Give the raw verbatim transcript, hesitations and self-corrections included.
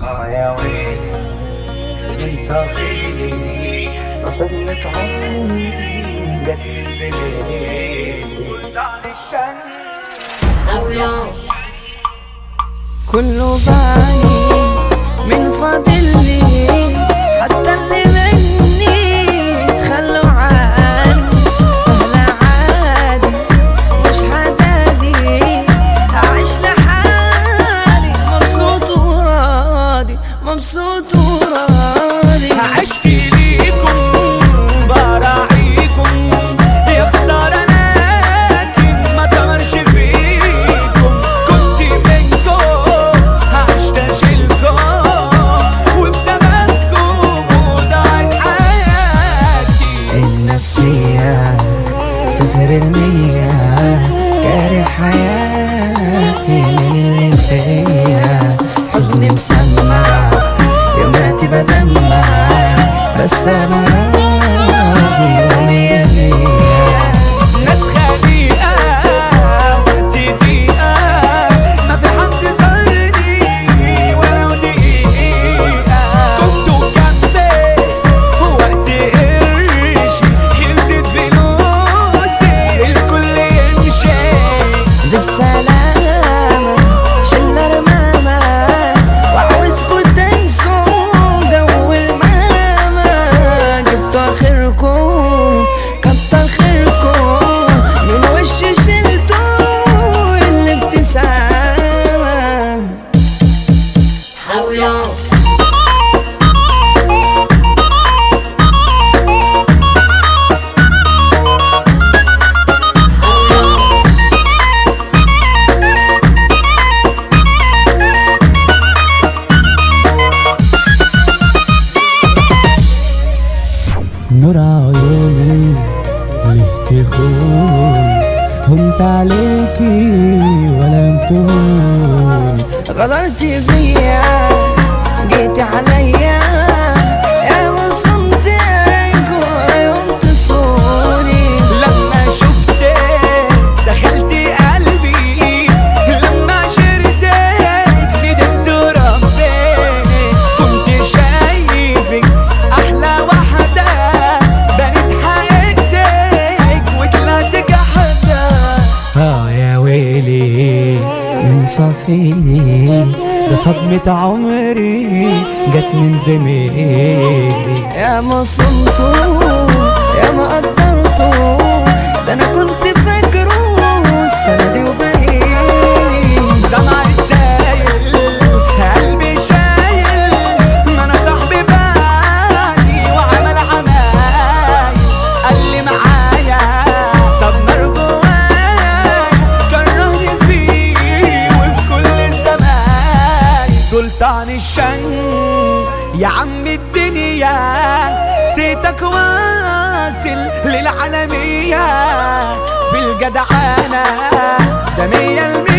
اه يا ويلي من صافيني رسمت عمري جت نزلت عن الشن كله بعاني من فاضلي حتى اللي مني تخلوا عني سهلة عادي مش حدادي هعيش لحالي مبسوط وراضي مبسوط وراضي عشت ليكم براعيكم يا خسارة لكن ما تمرش فيكم كنت منكم عشت اشيلكم وبسببكم وضاعت حياتي. النفسية صفر المية كاره حياتي من اللي فيا حزني مسمع يوماتي بدمع بس انا راضي ومية مية. ناس خليقة وقت دقيقة ما في حد زارني ولو دقيقة كنتوا جنبي وقت قرشي خلصت فلوسي الكل يمشي بالسلامة شلة رمامة وعاوزكوا تنسوا جو الملامة جبتوا آخركم كتر خيركم من وش شلتوا الابتسامة. نور عيوني ليه تخون هنت عليكي ولا يمتوني غدرتي بيا جيتي عليا يا ما صمتك ولا يوم تصوني لما شفتك دخلتي قلبي لما عشرتك ندمت وربيني كنت شايفك أحلى واحدة بنت حياتك وطلعت جحدة. اه يا ويلي من صفيني ده صدمة عمري جت من زميلي. يا ما صمتوا يا ما قدرتوا ده انا كنت فاكره السنة دي وبقيني دمعي سايل قلبي شايل ما انا صاحبي بالي وعمل عمايل قال لي معايا ساب نار جوايا كرهني فيه وفي كل الزمان سلطان الشن يا عم الدنيا سيتك واصل للعالمية بالجدعانة ده مية المية